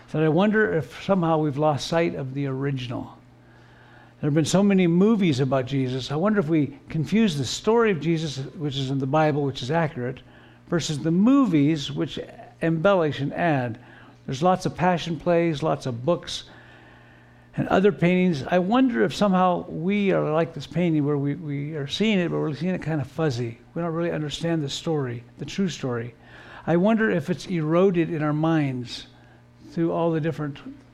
that I wonder if somehow we've lost sight of the original. There have been so many movies about Jesus. I wonder if we confuse the story of Jesus, which is in the Bible, which is accurate, versus the movies, which embellish and add. There's lots of passion plays, lots of books, and other paintings. I wonder if somehow we are like this painting where we are seeing it, but we're seeing it kind of fuzzy. We don't really understand the story, the true story. I wonder if it's eroded in our minds through all the different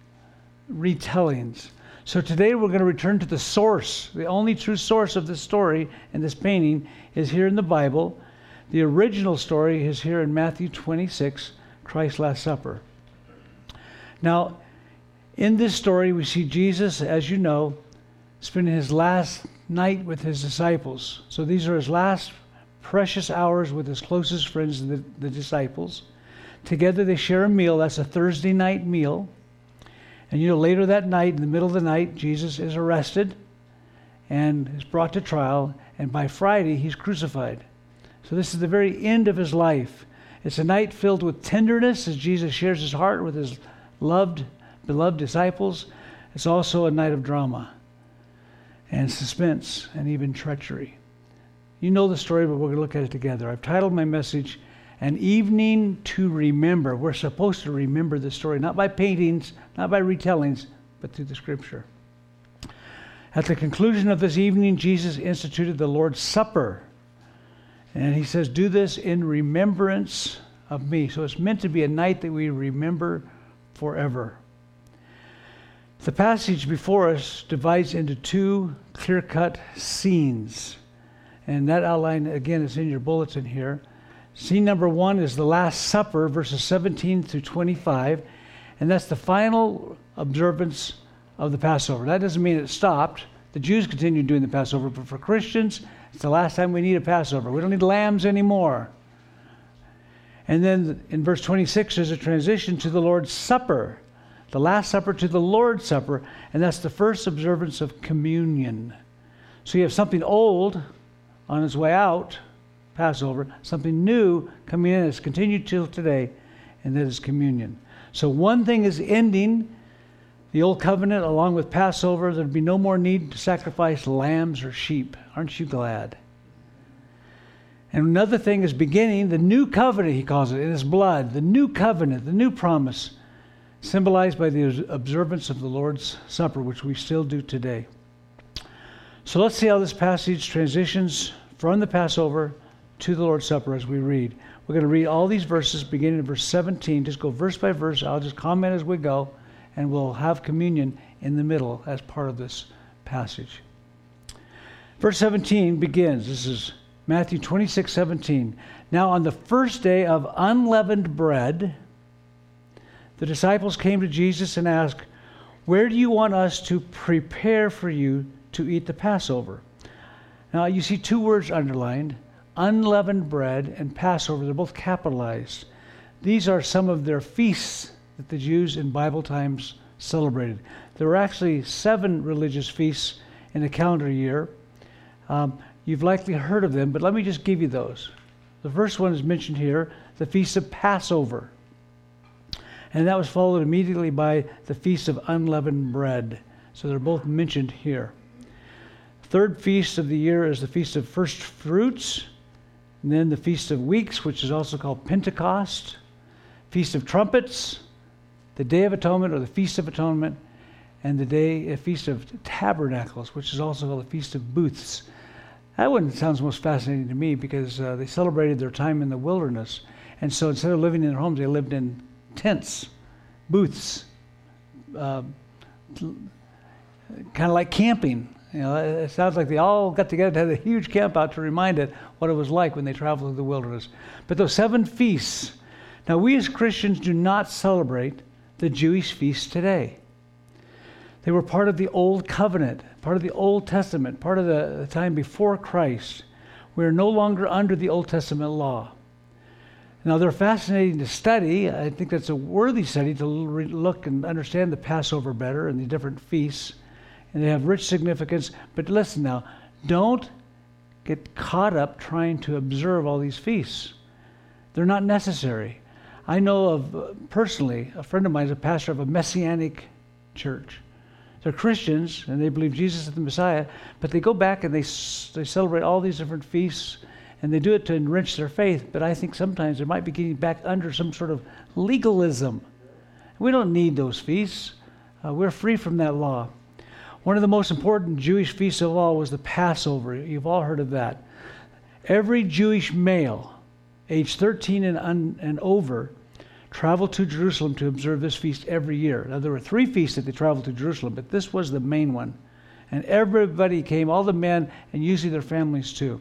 retellings. So today we're going to return to the source. The only true source of this story and this painting is here in the Bible. The original story is here in Matthew 26, Christ's Last Supper. Now, in this story, we see Jesus, as you know, spending his last night with his disciples. So these are his last precious hours with his closest friends, the disciples. Together they share a meal. That's a Thursday night meal. And later that night, in the middle of the night, Jesus is arrested and is brought to trial. And by Friday, he's crucified. So this is the very end of his life. It's a night filled with tenderness as Jesus shares his heart with his beloved disciples. It's also a night of drama and suspense and even treachery. You know the story, but we're going to look at it together. I've titled my message, An Evening to Remember. We're supposed to remember the story, not by paintings, not by retellings, but through the Scripture. At the conclusion of this evening, Jesus instituted the Lord's Supper. And he says, do this in remembrance of me. So it's meant to be a night that we remember forever. The passage before us divides into two clear-cut scenes. And that outline, again, is in your bulletin here. Scene number 1 is the Last Supper, verses 17 through 25. And that's the final observance of the Passover. That doesn't mean it stopped. The Jews continued doing the Passover, but for Christians, it's the last time we need a Passover. We don't need lambs anymore. And then in verse 26, there's a transition to the Lord's Supper. The Last Supper to the Lord's Supper. And that's the first observance of communion. So you have something old on its way out, Passover, something new coming in. It's continued till today, and that is communion. So one thing is ending, the old covenant, along with Passover. There'd be no more need to sacrifice lambs or sheep. Aren't you glad? And another thing is beginning, the new covenant, he calls it, in his blood. The new covenant, the new promise, symbolized by the observance of the Lord's Supper, which we still do today. So let's see how this passage transitions from the Passover to the Lord's Supper as we read. We're going to read all these verses beginning in verse 17. Just go verse by verse. I'll just comment as we go, and we'll have communion in the middle as part of this passage. Verse 17 begins. This is Matthew 26:17. Now on the first day of unleavened bread, the disciples came to Jesus and asked, "Where do you want us to prepare for you to eat the Passover?" Now you see two words underlined, unleavened bread and Passover. They're both capitalized. These are some of their feasts that the Jews in Bible times celebrated. There were actually 7 religious feasts in a calendar year. You've likely heard of them, but let me just give you those. The first one is mentioned here, the Feast of Passover. And that was followed immediately by the Feast of Unleavened Bread. So they're both mentioned here. Third feast of the year is the Feast of First Fruits, and then the Feast of Weeks, which is also called Pentecost, Feast of Trumpets, the Day of Atonement or the Feast of Atonement, and the Feast of Tabernacles, which is also called the Feast of Booths. That one sounds most fascinating to me because they celebrated their time in the wilderness, and so instead of living in their homes, they lived in tents, booths, kind of like camping. It sounds like they all got together to have a huge camp out to remind it what it was like when they traveled through the wilderness. But those 7 feasts, now we as Christians do not celebrate the Jewish feasts today. They were part of the Old Covenant, part of the Old Testament, part of the time before Christ. We are no longer under the Old Testament law. Now, they're fascinating to study. I think that's a worthy study to look and understand the Passover better and the different feasts. And they have rich significance. But listen now, don't get caught up trying to observe all these feasts. They're not necessary. I know of, personally, a friend of mine is a pastor of a Messianic church. They're Christians, and they believe Jesus is the Messiah, but they go back and they celebrate all these different feasts, and they do it to enrich their faith, but I think sometimes they might be getting back under some sort of legalism. We don't need those feasts. We're free from that law. One of the most important Jewish feasts of all was the Passover. You've all heard of that. Every Jewish male, age 13 and over, traveled to Jerusalem to observe this feast every year. Now, there were 3 feasts that they traveled to Jerusalem, but this was the main one. And everybody came, all the men, and usually their families too.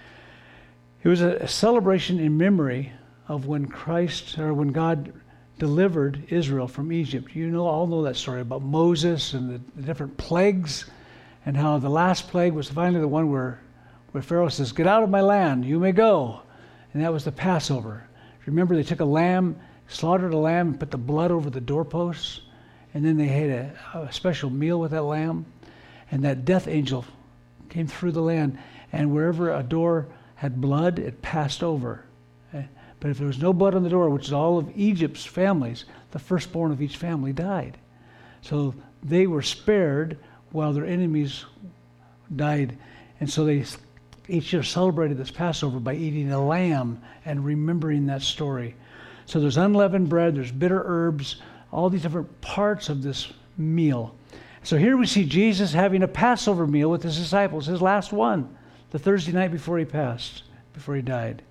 It was a celebration in memory of when God delivered Israel from Egypt. You all know that story about Moses and the different plagues, and how the last plague was finally the one where Pharaoh says, "Get out of my land, you may go." And that was the Passover. Remember, they took a lamb, slaughtered a lamb, and put the blood over the doorposts, and then they had a special meal with that lamb, and that death angel came through the land, and wherever a door had blood, it passed over. But if there was no blood on the door, which is all of Egypt's families, the firstborn of each family died. So they were spared while their enemies died. And so they each year celebrated this Passover by eating a lamb and remembering that story. So there's unleavened bread, there's bitter herbs, all these different parts of this meal. So here we see Jesus having a Passover meal with his disciples, his last one, the Thursday night before he died.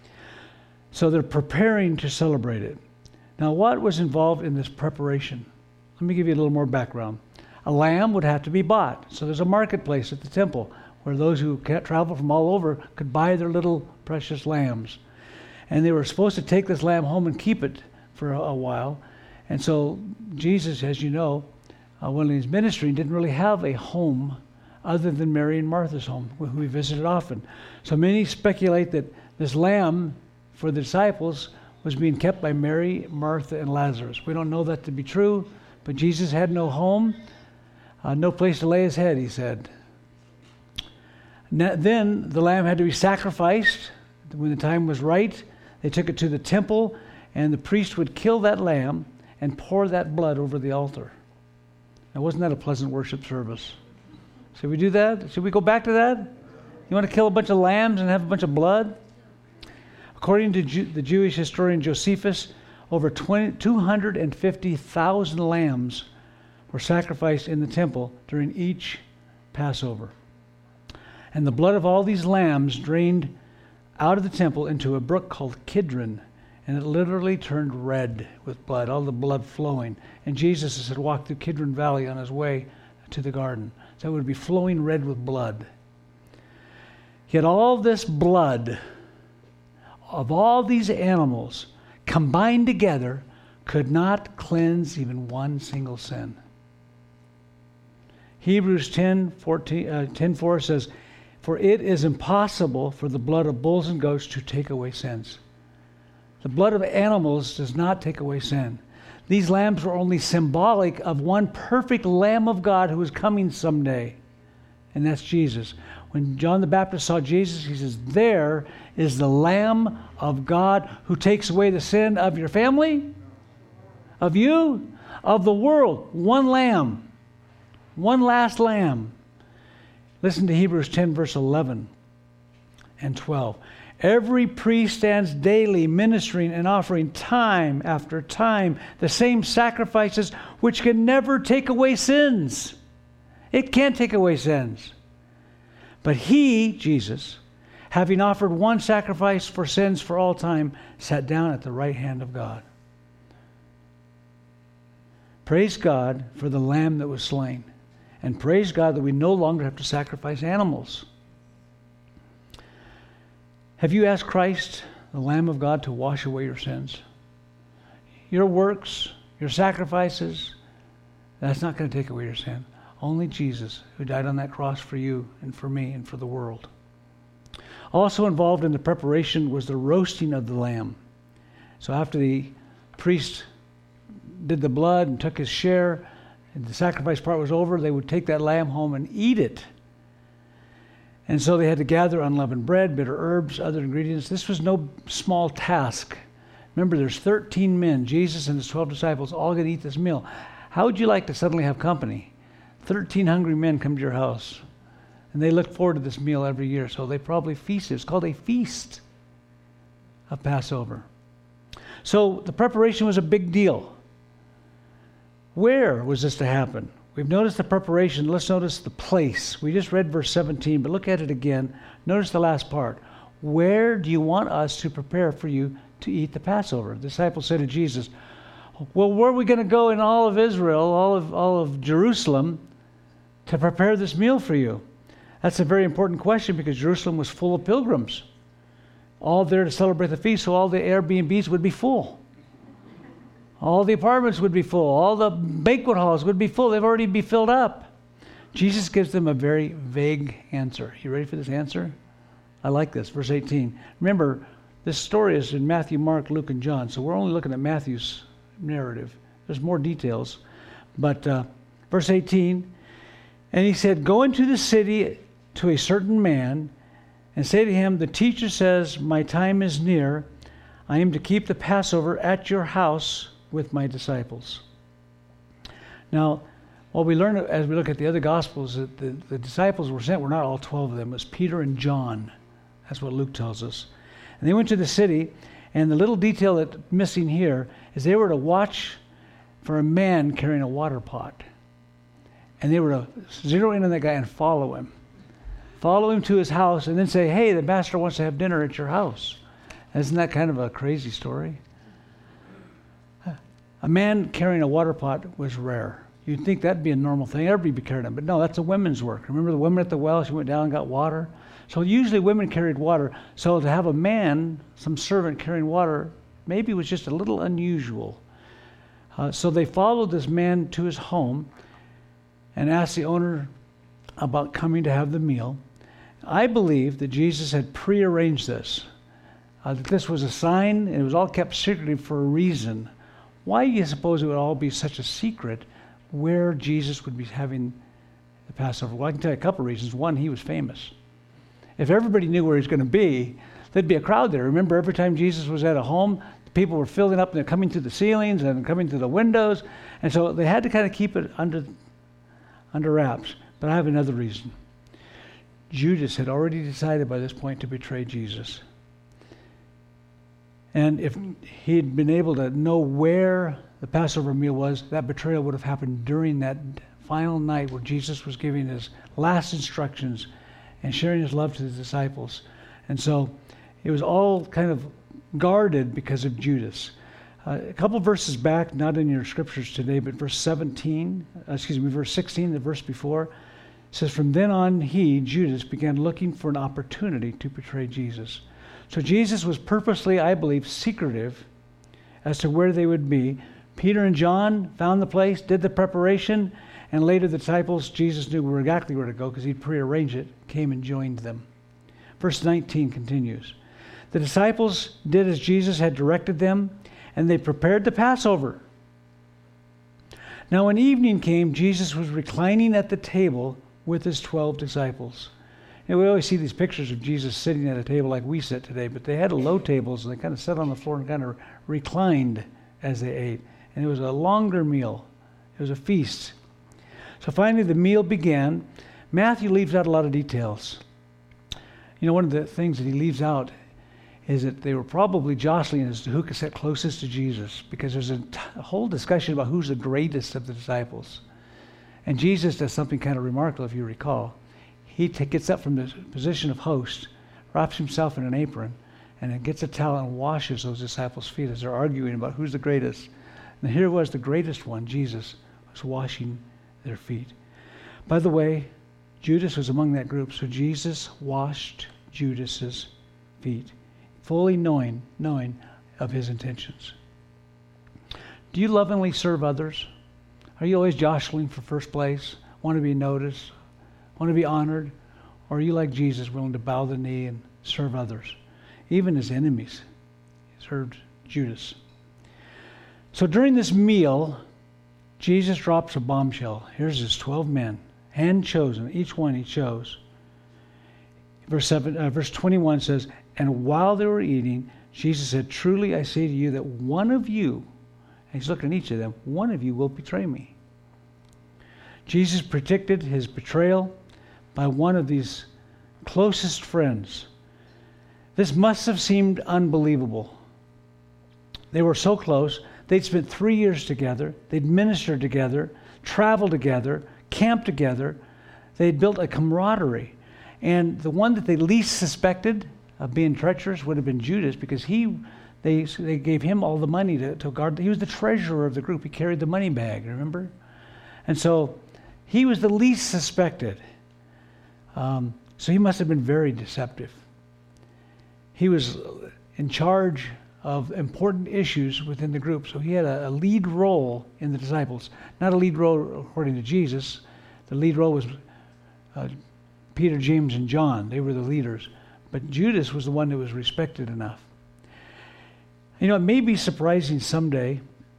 So they're preparing to celebrate it. Now, what was involved in this preparation? Let me give you a little more background. A lamb would have to be bought. So there's a marketplace at the temple where those who can't travel from all over could buy their little precious lambs. And they were supposed to take this lamb home and keep it for a while. And so Jesus, as you know, when he was ministering, didn't really have a home other than Mary and Martha's home, who he visited often. So many speculate that this lamb for the disciples was being kept by Mary, Martha, and Lazarus. We don't know that to be true, but Jesus had no home, no place to lay his head, he said. Then the lamb had to be sacrificed when the time was right. They took it to the temple, and the priest would kill that lamb and pour that blood over the altar. Now, wasn't that a pleasant worship service? Should we do that? Should we go back to that? You want to kill a bunch of lambs and have a bunch of blood? According to the Jewish historian Josephus, over 250,000 lambs were sacrificed in the temple during each Passover. And the blood of all these lambs drained out of the temple into a brook called Kidron, and it literally turned red with blood, all the blood flowing. And Jesus had walked through Kidron Valley on his way to the garden. So it would be flowing red with blood. Yet all this blood of all these animals combined together could not cleanse even one single sin. Hebrews 10:4 says, "For it is impossible for the blood of bulls and goats to take away sins." The blood of animals does not take away sin. These lambs were only symbolic of one perfect Lamb of God who is coming someday, and that's Jesus. When John the Baptist saw Jesus, he says, "There is the Lamb of God who takes away the sin of your family, of you, of the world." One lamb, one last lamb. Listen to Hebrews 10, verse 11 and 12. "Every priest stands daily ministering and offering time after time the same sacrifices which can never take away sins." It can't take away sins. "But he," Jesus, "having offered one sacrifice for sins for all time, sat down at the right hand of God." Praise God for the Lamb that was slain. And praise God that we no longer have to sacrifice animals. Have you asked Christ, the Lamb of God, to wash away your sins? Your works, your sacrifices, that's not going to take away your sin. Only Jesus, who died on that cross for you and for me and for the world. Also involved in the preparation was the roasting of the lamb. So after the priest did the blood and took his share, and the sacrifice part was over, they would take that lamb home and eat it. And so they had to gather unleavened bread, bitter herbs, other ingredients. This was no small task. Remember, there's 13 men, Jesus and his 12 disciples, all going to eat this meal. How would you like to suddenly have company? 13 hungry men come to your house. And they look forward to this meal every year, so they probably feasted. It's called a feast of Passover. So the preparation was a big deal. Where was this to happen? We've noticed the preparation. Let's notice the place. We just read verse 17, but look at it again. Notice the last part. Where do you want us to prepare for you to eat the Passover? The disciples said to Jesus, well, where are we going to go in all of Israel, all of Jerusalem, to prepare this meal for you? That's a very important question because Jerusalem was full of pilgrims, all there to celebrate the feast, so all the Airbnbs would be full. All the apartments would be full. All the banquet halls would be full. They've already be filled up. Jesus gives them a very vague answer. You ready for this answer? I like this. Verse 18. Remember, this story is in Matthew, Mark, Luke, and John, so we're only looking at Matthew's narrative. There's more details. But verse 18, and he said, go into the city to a certain man and say to him, the teacher says, my time is near. I am to keep the Passover at your house with my disciples. Now, what we learn as we look at the other Gospels, that the disciples were sent were not all 12 of them. It was Peter and John. That's what Luke tells us. And they went to the city, and the little detail that's missing here is they were to watch for a man carrying a water pot. And they were to zero in on that guy and follow him. Follow him to his house and then say, hey, the master wants to have dinner at your house. Isn't that kind of a crazy story? A man carrying a water pot was rare. You'd think that'd be a normal thing. Everybody would be carrying it. But no, that's a women's work. Remember the woman at the well? She went down and got water. So usually women carried water. So to have a man, some servant carrying water, maybe was just a little unusual. So they followed this man to his home and asked the owner about coming to have the meal. I believe that Jesus had prearranged this. That this was a sign, and it was all kept secretly for a reason. Why do you suppose it would all be such a secret where Jesus would be having the Passover? Well, I can tell you a couple of reasons. One, he was famous. If everybody knew where he was going to be, there'd be a crowd there. Remember, every time Jesus was at a home, the people were filling up and they're coming through the ceilings and coming through the windows. And so they had to kind of keep it under wraps. But I have another reason. Judas had already decided by this point to betray Jesus. And if he had been able to know where the Passover meal was, that betrayal would have happened during that final night where Jesus was giving his last instructions and sharing his love to the disciples. And so it was all kind of guarded because of Judas. A couple verses back, not in your scriptures today, but verse 16, the verse before, says, from then on he, Judas, began looking for an opportunity to betray Jesus. So Jesus was purposely, I believe, secretive as to where they would be. Peter and John found the place, did the preparation, and later the disciples, Jesus knew exactly where to go because he'd prearranged it, came and joined them. Verse 19 continues. The disciples did as Jesus had directed them, and they prepared the Passover. Now when evening came, Jesus was reclining at the table with his 12 disciples. And we always see these pictures of Jesus sitting at a table like we sit today, but they had low tables and they kind of sat on the floor and kind of reclined as they ate. And it was a longer meal. It was a feast. So finally the meal began. Matthew leaves out a lot of details. You know, one of the things that he leaves out is that they were probably jostling as to who could sit closest to Jesus, because there's a whole discussion about who's the greatest of the disciples. And Jesus does something kind of remarkable, if you recall. He gets up from the position of host, wraps himself in an apron, and then gets a towel and washes those disciples' feet as they're arguing about who's the greatest. And here was the greatest one, Jesus, was washing their feet. By the way, Judas was among that group, so Jesus washed Judas's feet, fully knowing of his intentions. Do you lovingly serve others? Are you always jostling for first place? Want to be noticed? Want to be honored? Or are you like Jesus, willing to bow the knee and serve others? Even his enemies. He served Judas. So during this meal, Jesus drops a bombshell. Here's his 12 men, hand-chosen, each one he chose. Verse 21 says, and while they were eating, Jesus said, truly I say to you that one of you, and he's looking at each of them, one of you will betray me. Jesus predicted his betrayal by one of these closest friends. This must have seemed unbelievable. They were so close. They'd spent 3 years together. They'd ministered together, traveled together, camped together. They'd built a camaraderie. And the one that they least suspected of being treacherous would have been Judas, because they gave him all the money to guard. He was the treasurer of the group. He carried the money bag, remember? And so he was the least suspected. So he must have been very deceptive. He was in charge of important issues within the group. So he had a lead role in the disciples. Not a lead role according to Jesus. The lead role was Peter, James, and John. They were the leaders. But Judas was the one that was respected enough. You know, it may be surprising someday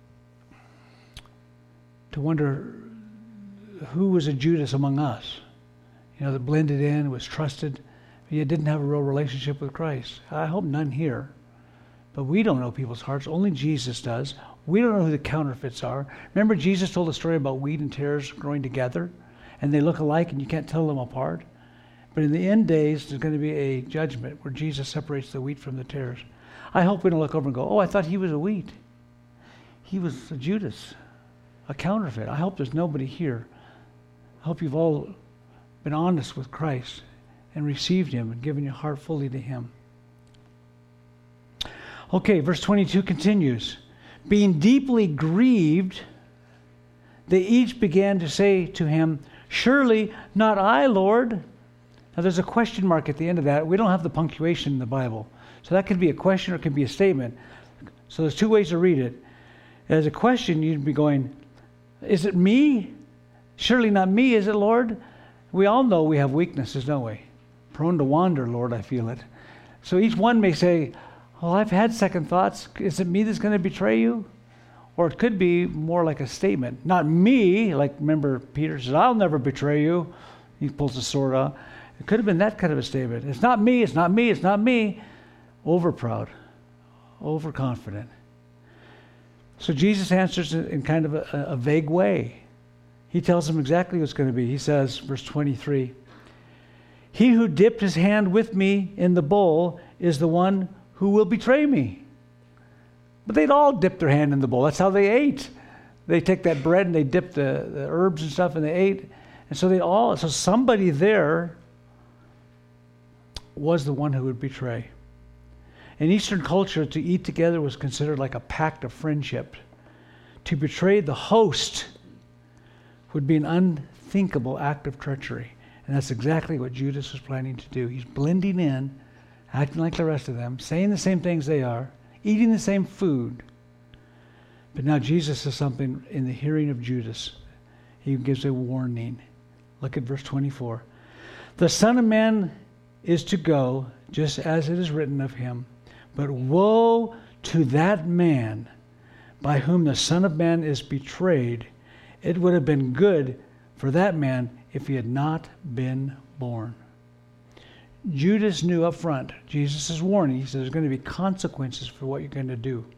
to wonder who was a Judas among us. You know, that blended in, was trusted, yet didn't have a real relationship with Christ. I hope none here. But we don't know people's hearts. Only Jesus does. We don't know who the counterfeits are. Remember, Jesus told a story about wheat and tares growing together, and they look alike, and you can't tell them apart. But in the end days, there's going to be a judgment where Jesus separates the wheat from the tares. I hope we don't look over and go, oh, I thought he was a wheat. He was a Judas, a counterfeit. I hope there's nobody here. I hope you've all been honest with Christ and received him and given your heart fully to him. Okay, verse 22 continues. Being deeply grieved, they each began to say to him, surely not I, Lord. Now there's a question mark at the end of that. We don't have the punctuation in the Bible. So that could be a question or it could be a statement. So there's two ways to read it. As a question, you'd be going, is it me? Surely not me, is it, Lord? We all know we have weaknesses, don't we? Prone to wander, Lord, I feel it. So each one may say, well, I've had second thoughts. Is it me that's going to betray you? Or it could be more like a statement. Not me, like remember Peter says, I'll never betray you. He pulls the sword out. It could have been that kind of a statement. It's not me, it's not me, it's not me. Overproud, overconfident. So Jesus answers in kind of a vague way. He tells them exactly what's going to be. He says, verse 23, he who dipped his hand with me in the bowl is the one who will betray me. But they'd all dip their hand in the bowl. That's how they ate. They take that bread and they dip the herbs and stuff and they ate. And so so somebody there was the one who would betray. In Eastern culture, to eat together was considered like a pact of friendship. To betray the host would be an unthinkable act of treachery. And that's exactly what Judas was planning to do. He's blending in, acting like the rest of them, saying the same things they are, eating the same food. But now Jesus says something in the hearing of Judas. He gives a warning. Look at verse 24. The Son of Man is to go, just as it is written of him. But woe to that man by whom the Son of Man is betrayed. It would have been good for that man if he had not been born. Judas knew up front, Jesus' warning, he said there's going to be consequences for what you're going to do.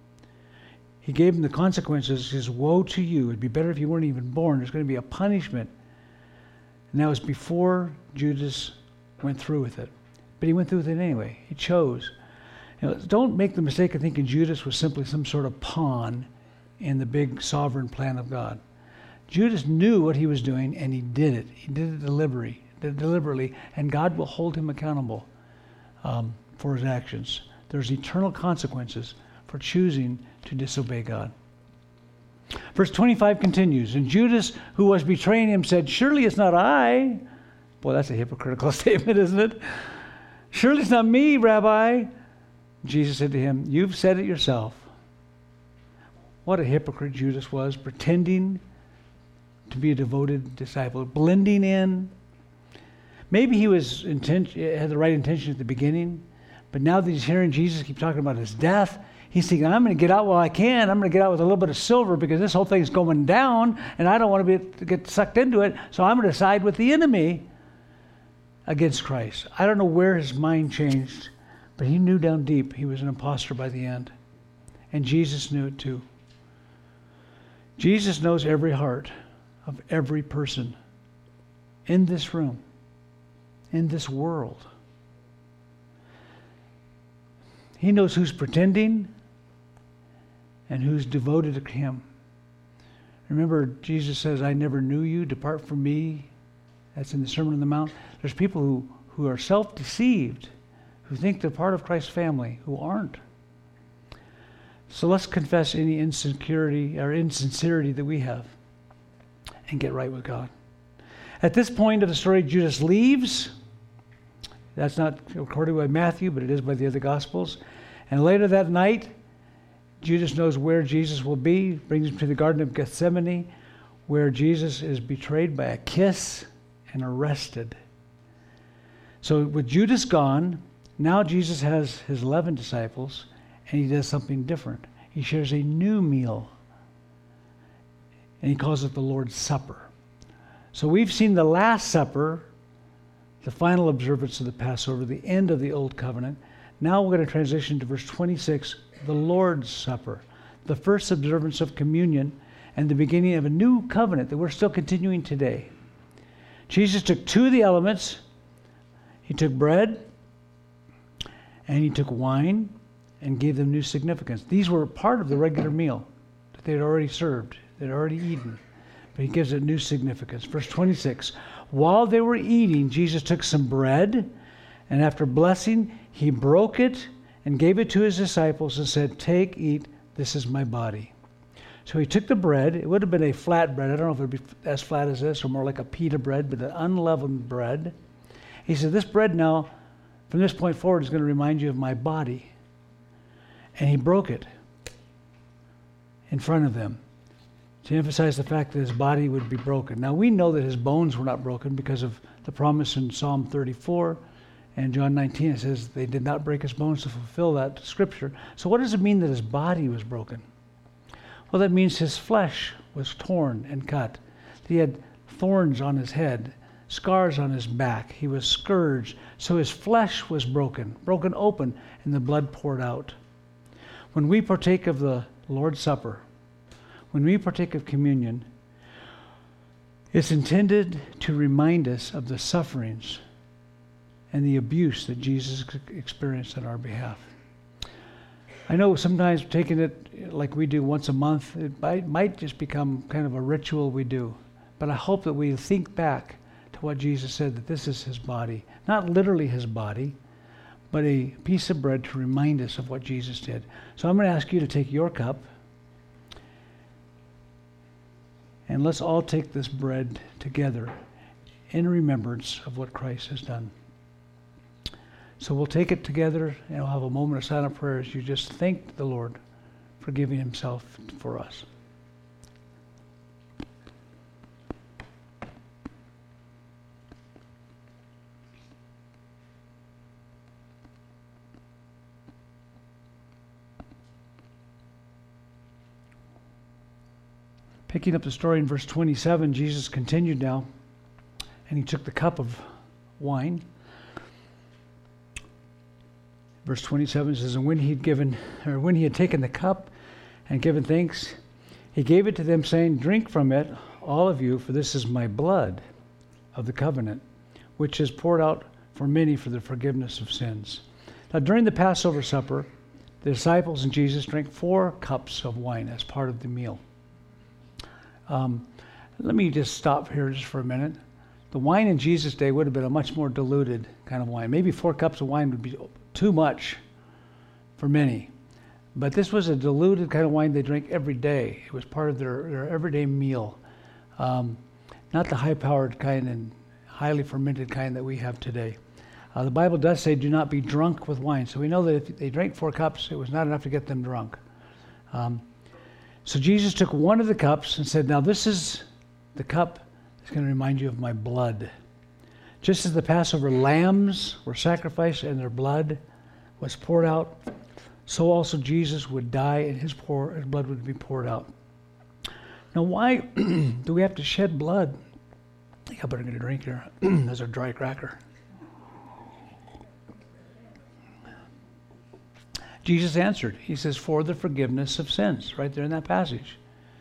He gave him the consequences. He says, woe to you. It'd be better if you weren't even born. There's going to be a punishment. And that was before Judas went through with it. But he went through with it anyway. He chose. You know, don't make the mistake of thinking Judas was simply some sort of pawn in the big sovereign plan of God. Judas knew what he was doing, and he did it. He did it deliberately, and God will hold him accountable for his actions. There's eternal consequences for choosing to disobey God. Verse 25 continues, and Judas, who was betraying him, said, surely it's not I. Boy, that's a hypocritical statement, isn't it? Surely it's not me, Rabbi. Jesus said to him, you've said it yourself. What a hypocrite Judas was, pretending to be a devoted disciple, blending in. Maybe he had the right intention at the beginning, but now that he's hearing Jesus keep talking about his death, he's thinking, I'm going to get out while I can. I'm going to get out with a little bit of silver because this whole thing's going down, and I don't want to get sucked into it, so I'm going to side with the enemy against Christ. I don't know where his mind changed, but But he knew down deep he was an imposter by the end. And Jesus knew it too. Jesus knows every heart of every person in this room, in this world. He knows who's pretending and who's devoted to him. Remember, Jesus says, I never knew you, depart from me. That's in the Sermon on the Mount. There's people who are self-deceived, who think they're part of Christ's family, who aren't. So let's confess any insecurity or insincerity that we have and get right with God. At this point of the story, Judas leaves. That's not recorded by Matthew, but it is by the other Gospels. And later that night, Judas knows where Jesus will be, brings him to the Garden of Gethsemane, where Jesus is betrayed by a kiss and arrested. So with Judas gone, now Jesus has his 11 disciples, and he does something different. He shares a new meal, and he calls it the Lord's Supper. So we've seen the Last Supper, the final observance of the Passover, the end of the Old Covenant. Now we're going to transition to verse 26, the Lord's Supper, the first observance of communion and the beginning of a new covenant that we're still continuing today. Jesus took two of the elements. He took bread and he took wine and gave them new significance. These were part of the regular meal that they had already served, they had already eaten. But he gives it new significance. Verse 26, while they were eating, Jesus took some bread, and after blessing, he broke it and gave it to his disciples and said, take, eat, this is my body. So he took the bread. It would have been a flat bread. I don't know if it would be as flat as this or more like a pita bread, but an unleavened bread. He said, this bread now, from this point forward, is going to remind you of my body. And he broke it in front of them to emphasize the fact that his body would be broken. Now we know that his bones were not broken because of the promise in Psalm 34 and John 19. It says they did not break his bones to fulfill that scripture. So what does it mean that his body was broken? Well, that means his flesh was torn and cut. He had thorns on his head, scars on his back. He was scourged. So his flesh was broken open, and the blood poured out. When we partake of the Lord's Supper, when we partake of communion, it's intended to remind us of the sufferings and the abuse that Jesus experienced on our behalf. I know sometimes taking it like we do once a month, it might just become kind of a ritual we do. But I hope that we think back to what Jesus said, that this is his body. Not literally his body, but a piece of bread to remind us of what Jesus did. So I'm going to ask you to take your cup, and let's all take this bread together in remembrance of what Christ has done. So we'll take it together, and we'll have a moment of silent prayer as you just thank the Lord for giving himself for us. Picking up the story in verse 27, Jesus continued now, and he took the cup of wine. Verse 27 says, and when he had taken the cup and given thanks, he gave it to them, saying, drink from it, all of you, for this is my blood of the covenant, which is poured out for many for the forgiveness of sins. Now during the Passover supper, the disciples and Jesus drank 4 cups of wine as part of the meal. Let me just stop here just for a minute. The wine in Jesus' day would have been a much more diluted kind of wine. Maybe 4 cups of wine would be too much for many. But this was a diluted kind of wine they drank every day. It was part of their everyday meal. Not the high-powered kind and highly fermented kind that we have today. The Bible does say, do not be drunk with wine. So we know that if they drank 4 cups, it was not enough to get them drunk. So Jesus took one of the cups and said, now this is the cup that's going to remind you of my blood. Just as the Passover lambs were sacrificed and their blood was poured out, so also Jesus would die and his blood would be poured out. Now why do we have to shed blood? I think I better get a drink here. There's a dry cracker. Jesus answered. He says, for the forgiveness of sins, right there in that passage.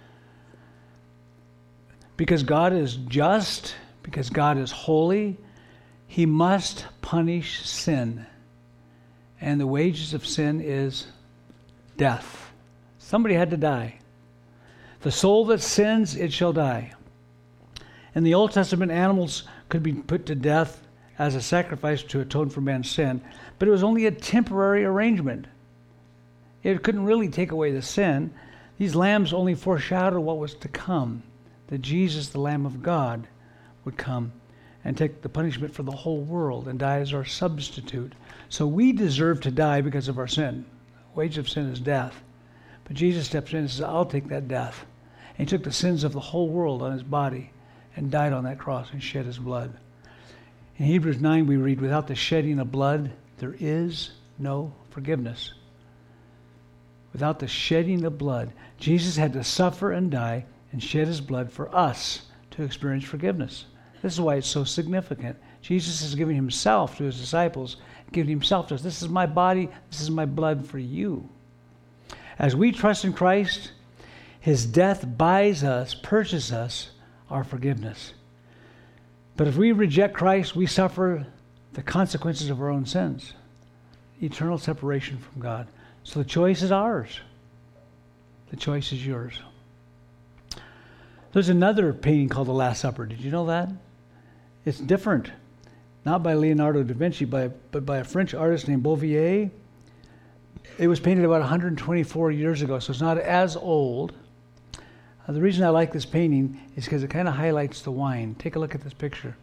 Because God is just, because God is holy, he must punish sin. And the wages of sin is death. Somebody had to die. The soul that sins, it shall die. In the Old Testament, animals could be put to death as a sacrifice to atone for man's sin, but it was only a temporary arrangement. It couldn't really take away the sin. These lambs only foreshadow what was to come, that Jesus, the Lamb of God, would come and take the punishment for the whole world and die as our substitute. So we deserve to die because of our sin. The wage of sin is death. But Jesus steps in and says, I'll take that death. And he took the sins of the whole world on his body and died on that cross and shed his blood. In Hebrews 9 we read, without the shedding of blood, there is no forgiveness. Without the shedding of blood, Jesus had to suffer and die and shed his blood for us to experience forgiveness. This is why it's so significant. Jesus is giving himself to his disciples, giving himself to us. This is my body, this is my blood for you. As we trust in Christ, his death buys us, purchases us, our forgiveness. But if we reject Christ, we suffer the consequences of our own sins. Eternal separation from God. So the choice is ours. The choice is yours. There's another painting called The Last Supper. Did you know that? It's different. Not by Leonardo da Vinci, but by a French artist named Bouvier. It was painted about 124 years ago, so it's not as old. The reason I like this painting is because it kind of highlights the wine. Take a look at this picture.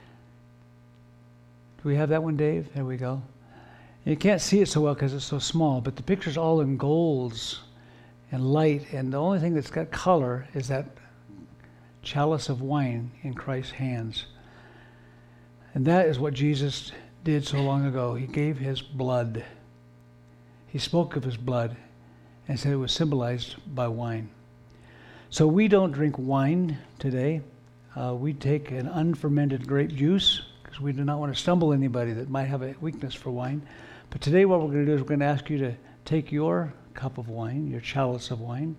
Do we have that one, Dave? There we go. You can't see it so well because it's so small, but the picture's all in golds and light, and the only thing that's got color is that chalice of wine in Christ's hands. And that is what Jesus did so long ago. He gave his blood. He spoke of his blood and said it was symbolized by wine. So we don't drink wine today. We take an unfermented grape juice because we do not want to stumble anybody that might have a weakness for wine. But today what we're going to do is we're going to ask you to take your cup of wine, your chalice of wine.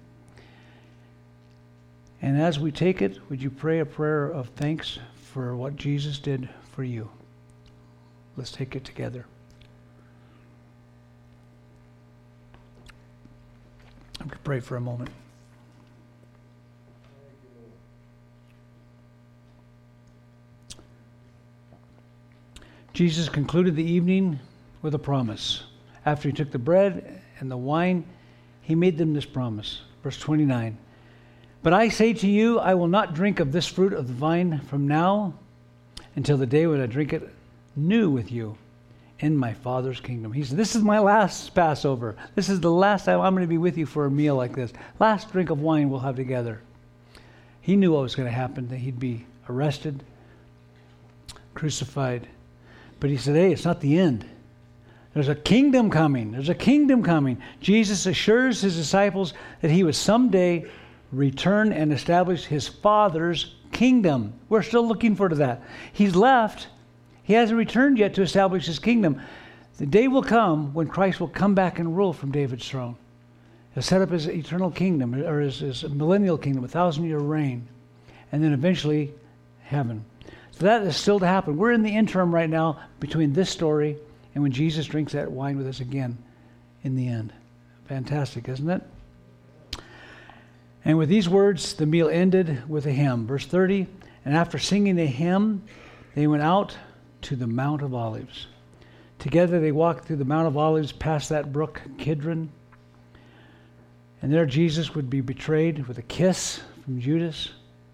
And as we take it, would you pray a prayer of thanks for what Jesus did for you? Let's take it together. I'm going to pray for a moment. Jesus concluded the evening with a promise. After he took the bread and the wine, he made them this promise. Verse 29. But I say to you, I will not drink of this fruit of the vine from now until the day when I drink it new with you in my Father's kingdom. He said, this is my last Passover. This is the last time I'm going to be with you for a meal like this. Last drink of wine we'll have together. He knew what was going to happen, that he'd be arrested, crucified. But he said, hey, it's not the end. There's a kingdom coming. There's a kingdom coming. Jesus assures his disciples that he would someday return and establish his Father's kingdom. We're still looking forward to that. He's left. He hasn't returned yet to establish his kingdom. The day will come when Christ will come back and rule from David's throne. He'll set up his eternal kingdom, or his millennial kingdom, 1,000-year reign, and then eventually heaven. So that is still to happen. We're in the interim right now between this story and when Jesus drinks that wine with us again in the end. Fantastic, isn't it? And with these words, the meal ended with a hymn. Verse 30, and after singing the hymn, they went out to the Mount of Olives. Together they walked through the Mount of Olives past that brook Kidron. And there Jesus would be betrayed with a kiss from Judas,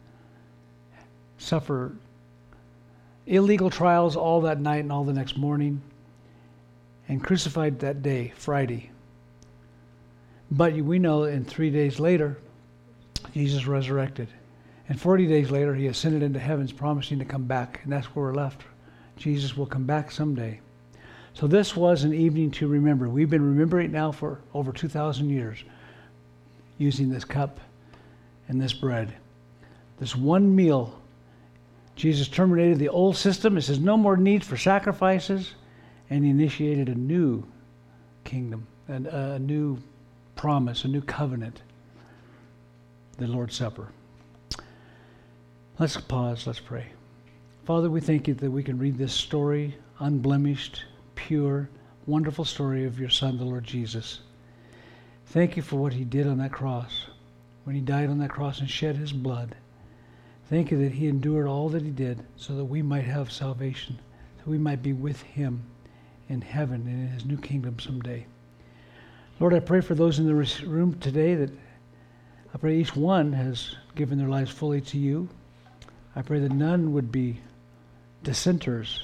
suffer illegal trials all that night and all the next morning, and crucified that day, Friday. But we know in 3 days later, Jesus resurrected. And 40 days later, he ascended into heavens, promising to come back. And that's where we're left. Jesus will come back someday. So this was an evening to remember. We've been remembering it now for over 2,000 years, using this cup and this bread. This one meal, Jesus terminated the old system. It says no more need for sacrifices, and he initiated a new kingdom, a new promise, a new covenant, the Lord's Supper. Let's pause, let's pray. Father, we thank you that we can read this story, unblemished, pure, wonderful story of your Son, the Lord Jesus. Thank you for what he did on that cross, when he died on that cross and shed his blood. Thank you that he endured all that he did so that we might have salvation, that we might be with him in heaven and in his new kingdom someday. Lord, I pray for those in the room today that I pray each one has given their lives fully to you. I pray that none would be dissenters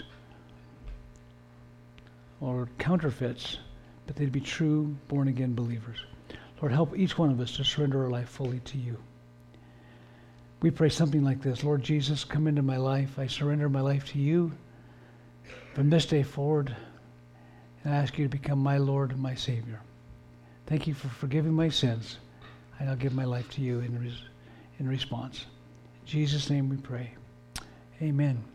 or counterfeits, but they'd be true, born-again believers. Lord, help each one of us to surrender our life fully to you. We pray something like this: Lord Jesus, come into my life. I surrender my life to you from this day forward, and I ask you to become my Lord and my Savior. Thank you for forgiving my sins, and I'll give my life to you in response. In Jesus' name we pray. Amen.